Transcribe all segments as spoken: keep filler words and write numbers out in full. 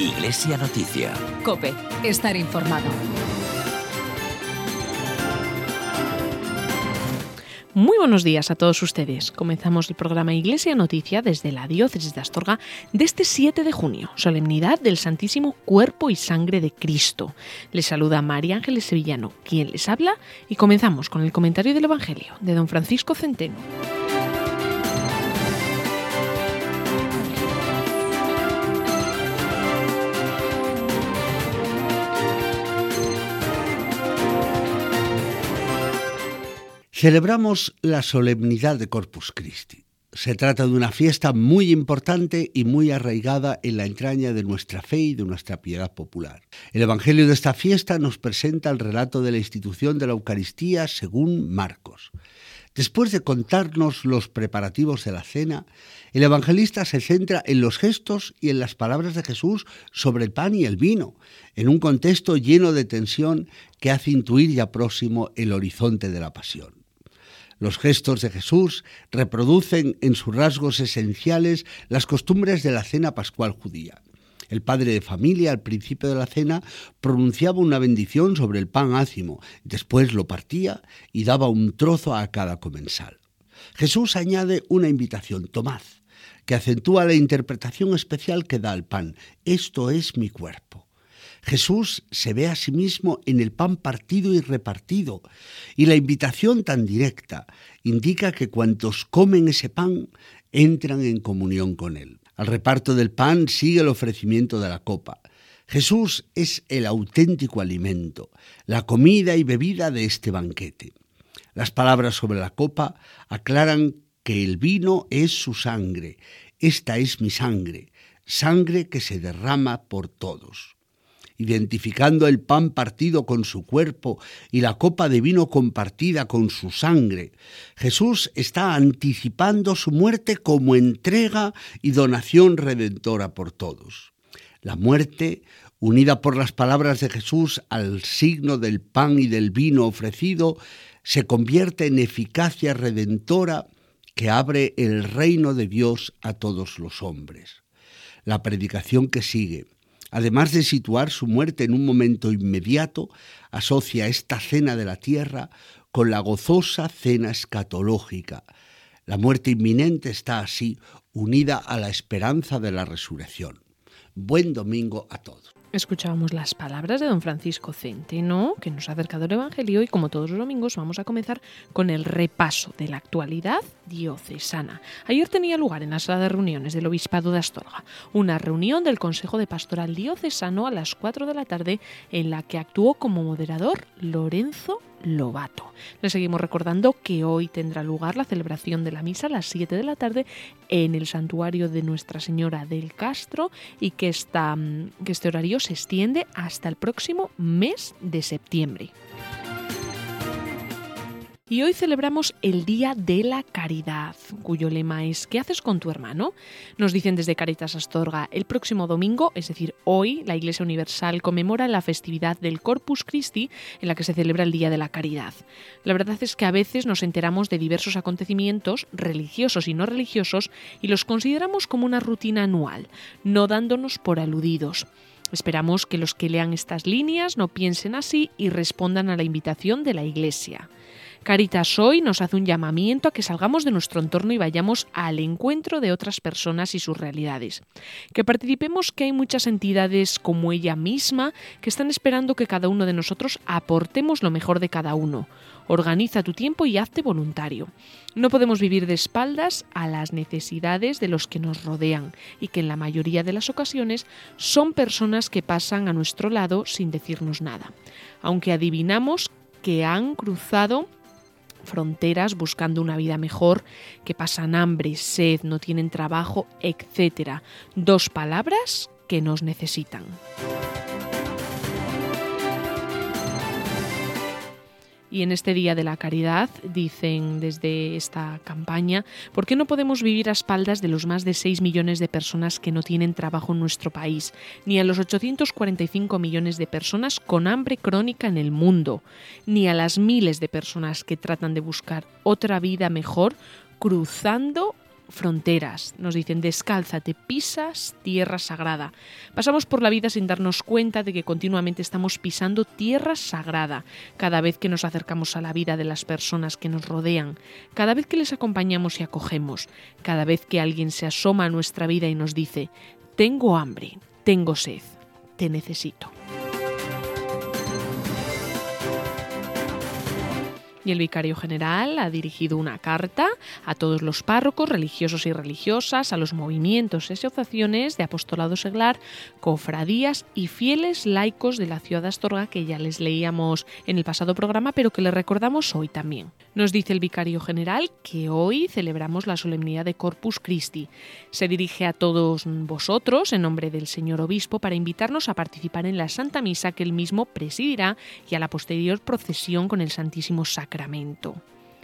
Iglesia Noticia. COPE. Estar informado. Muy buenos días a todos ustedes. Comenzamos el programa Iglesia Noticia desde la Diócesis de Astorga de este siete de junio, solemnidad del Santísimo Cuerpo y Sangre de Cristo. Les saluda María Ángeles Sevillano, quien les habla, y comenzamos con el comentario del Evangelio de don Francisco Centeno. Celebramos la solemnidad de Corpus Christi. Se trata de una fiesta muy importante y muy arraigada en la entraña de nuestra fe y de nuestra piedad popular. El Evangelio de esta fiesta nos presenta el relato de la institución de la Eucaristía según Marcos. Después de contarnos los preparativos de la cena, el evangelista se centra en los gestos y en las palabras de Jesús sobre el pan y el vino, en un contexto lleno de tensión que hace intuir ya próximo el horizonte de la pasión. Los gestos de Jesús reproducen en sus rasgos esenciales las costumbres de la cena pascual judía. El padre de familia, al principio de la cena, pronunciaba una bendición sobre el pan ácimo, después lo partía y daba un trozo a cada comensal. Jesús añade una invitación: tomad, que acentúa la interpretación especial que da al pan. Esto es mi cuerpo. Jesús se ve a sí mismo en el pan partido y repartido, y la invitación tan directa indica que cuantos comen ese pan entran en comunión con él. Al reparto del pan sigue el ofrecimiento de la copa. Jesús es el auténtico alimento, la comida y bebida de este banquete. Las palabras sobre la copa aclaran que el vino es su sangre. Esta es mi sangre, sangre que se derrama por todos. Identificando el pan partido con su cuerpo y la copa de vino compartida con su sangre, Jesús está anticipando su muerte como entrega y donación redentora por todos. La muerte, unida por las palabras de Jesús al signo del pan y del vino ofrecido, se convierte en eficacia redentora que abre el reino de Dios a todos los hombres. La predicación que sigue, además de situar su muerte en un momento inmediato, asocia esta cena de la tierra con la gozosa cena escatológica. La muerte inminente está así unida a la esperanza de la resurrección. Buen domingo a todos. Escuchábamos las palabras de don Francisco Centeno, que nos ha acercado el Evangelio, y como todos los domingos vamos a comenzar con el repaso de la actualidad diocesana. Ayer tenía lugar en la sala de reuniones del Obispado de Astorga una reunión del Consejo de Pastoral Diocesano a las cuatro de la tarde, en la que actuó como moderador Lorenzo Lobato. Le seguimos recordando que hoy tendrá lugar la celebración de la misa a las siete de la tarde en el santuario de Nuestra Señora del Castro, y que, esta, que este horario se extiende hasta el próximo mes de septiembre. Y hoy celebramos el Día de la Caridad, cuyo lema es ¿qué haces con tu hermano? Nos dicen desde Cáritas Astorga, el próximo domingo, es decir, hoy, la Iglesia Universal conmemora la festividad del Corpus Christi, en la que se celebra el Día de la Caridad. La verdad es que a veces nos enteramos de diversos acontecimientos, religiosos y no religiosos, y los consideramos como una rutina anual, no dándonos por aludidos. Esperamos que los que lean estas líneas no piensen así y respondan a la invitación de la Iglesia. Cáritas hoy nos hace un llamamiento a que salgamos de nuestro entorno y vayamos al encuentro de otras personas y sus realidades. Que participemos, que hay muchas entidades como ella misma que están esperando que cada uno de nosotros aportemos lo mejor de cada uno. Organiza tu tiempo y hazte voluntario. No podemos vivir de espaldas a las necesidades de los que nos rodean, y que en la mayoría de las ocasiones son personas que pasan a nuestro lado sin decirnos nada. Aunque adivinamos que han cruzado fronteras buscando una vida mejor, que pasan hambre, sed, no tienen trabajo, etcétera. Dos palabras que nos necesitan. Y en este Día de la Caridad, dicen desde esta campaña, ¿por qué no podemos vivir a espaldas de los más de seis millones de personas que no tienen trabajo en nuestro país, ni a los ochocientos cuarenta y cinco millones de personas con hambre crónica en el mundo, ni a las miles de personas que tratan de buscar otra vida mejor cruzando fronteras. Nos dicen, descálzate, pisas tierra sagrada. Pasamos por la vida sin darnos cuenta de que continuamente estamos pisando tierra sagrada, cada vez que nos acercamos a la vida de las personas que nos rodean, cada vez que les acompañamos y acogemos, cada vez que alguien se asoma a nuestra vida y nos dice, tengo hambre, tengo sed, te necesito. Y el vicario general ha dirigido una carta a todos los párrocos, religiosos y religiosas, a los movimientos y asociaciones de apostolado seglar, cofradías y fieles laicos de la ciudad de Astorga, que ya les leíamos en el pasado programa, pero que les recordamos hoy también. Nos dice el vicario general que hoy celebramos la solemnidad de Corpus Christi. Se dirige a todos vosotros en nombre del señor obispo para invitarnos a participar en la Santa Misa que él mismo presidirá y a la posterior procesión con el Santísimo Sacramento. Sacramento.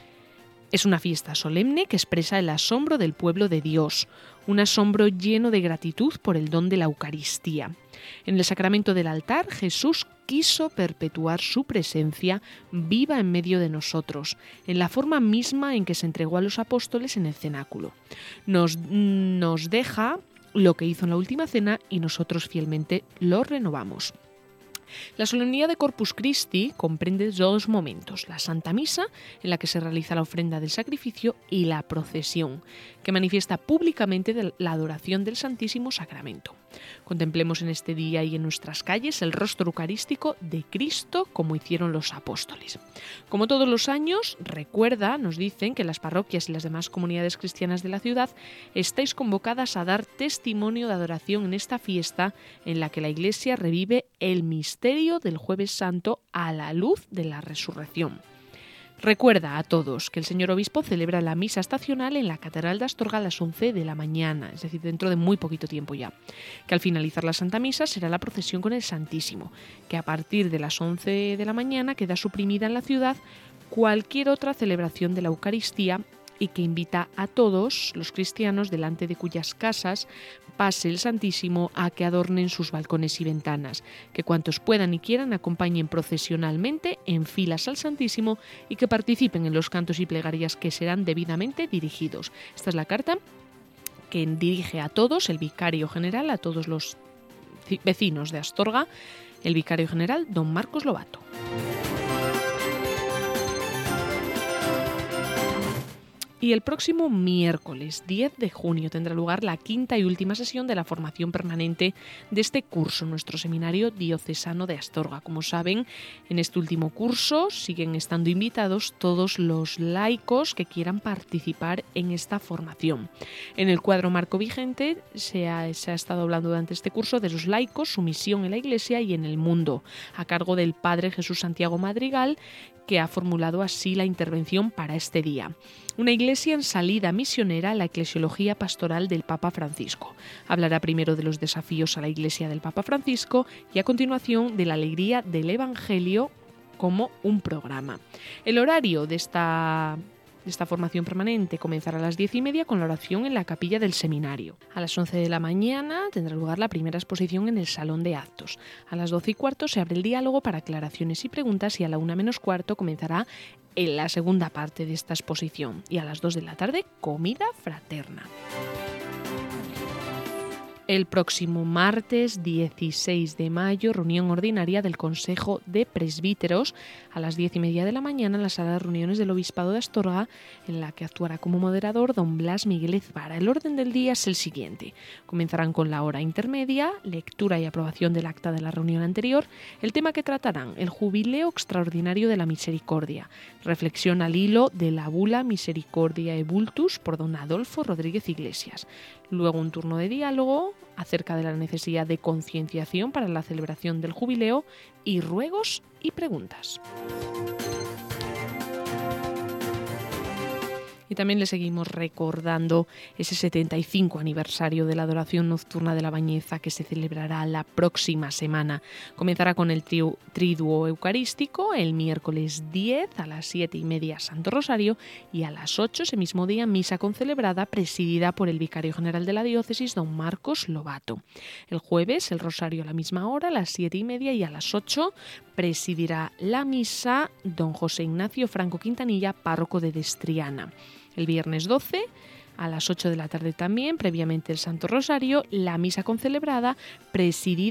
Es una fiesta solemne que expresa el asombro del pueblo de Dios, un asombro lleno de gratitud por el don de la Eucaristía. En el sacramento del altar, Jesús quiso perpetuar su presencia viva en medio de nosotros, en la forma misma en que se entregó a los apóstoles en el cenáculo. Nos, nos deja lo que hizo en la última cena y nosotros fielmente lo renovamos. La solemnidad de Corpus Christi comprende dos momentos, la Santa Misa, en la que se realiza la ofrenda del sacrificio, y la procesión, que manifiesta públicamente la adoración del Santísimo Sacramento. Contemplemos en este día y en nuestras calles el rostro eucarístico de Cristo como hicieron los apóstoles. Como todos los años, recuerda, nos dicen que las parroquias y las demás comunidades cristianas de la ciudad estáis convocadas a dar testimonio de adoración en esta fiesta en la que la Iglesia revive el misterio del Jueves Santo a la luz de la resurrección. Recuerda a todos que el señor obispo celebra la misa estacional en la Catedral de Astorga a las once de la mañana, es decir, dentro de muy poquito tiempo ya. Que al finalizar la Santa Misa será la procesión con el Santísimo, que a partir de las once de la mañana queda suprimida en la ciudad cualquier otra celebración de la Eucaristía y que invita a todos los cristianos delante de cuyas casas pase el Santísimo a que adornen sus balcones y ventanas, que cuantos puedan y quieran acompañen procesionalmente en filas al Santísimo y que participen en los cantos y plegarias que serán debidamente dirigidos. Esta es la carta que dirige a todos el vicario general, a todos los vecinos de Astorga, el vicario general don Marcos Lobato. Y el próximo miércoles diez de junio tendrá lugar la quinta y última sesión de la formación permanente de este curso, nuestro seminario diocesano de Astorga. Como saben, en este último curso siguen estando invitados todos los laicos que quieran participar en esta formación. En el cuadro marco vigente se ha, se ha estado hablando durante este curso de los laicos, su misión en la Iglesia y en el mundo, a cargo del Padre Jesús Santiago Madrigal, que ha formulado así la intervención para este día. Una iglesia en salida misionera a la eclesiología pastoral del Papa Francisco. Hablará primero de los desafíos a la iglesia del Papa Francisco y a continuación de la alegría del Evangelio como un programa. El horario de esta... Esta formación permanente comenzará a las diez y media con la oración en la capilla del seminario. A las once de la mañana tendrá lugar la primera exposición en el salón de actos. A las doce y cuarto se abre el diálogo para aclaraciones y preguntas y a la una menos cuarto comenzará en la segunda parte de esta exposición. Y a las dos de la tarde, comida fraterna. El próximo martes dieciséis de mayo, reunión ordinaria del Consejo de Presbíteros a las diez y media de la mañana en la sala de reuniones del Obispado de Astorga, en la que actuará como moderador don Blas Miguel Ezvara. El orden del día es el siguiente. Comenzarán con la hora intermedia, lectura y aprobación del acta de la reunión anterior. El tema que tratarán, el Jubileo Extraordinario de la Misericordia. Reflexión al hilo de la bula Misericordia Ebultus por don Adolfo Rodríguez Iglesias. Luego un turno de diálogo acerca de la necesidad de concienciación para la celebración del jubileo y ruegos y preguntas. Y también le seguimos recordando ese setenta y cinco aniversario de la adoración nocturna de la Bañeza que se celebrará la próxima semana. Comenzará con el tri- triduo eucarístico el miércoles diez a las siete y media Santo Rosario y a las ocho ese mismo día misa concelebrada presidida por el vicario general de la diócesis don Marcos Lobato. El jueves el Rosario a la misma hora a las siete y media y a las ocho presidirá la misa don José Ignacio Franco Quintanilla, párroco de Destriana. El viernes doce A las ocho de la tarde también, previamente el Santo Rosario, la misa concelebrada, presidida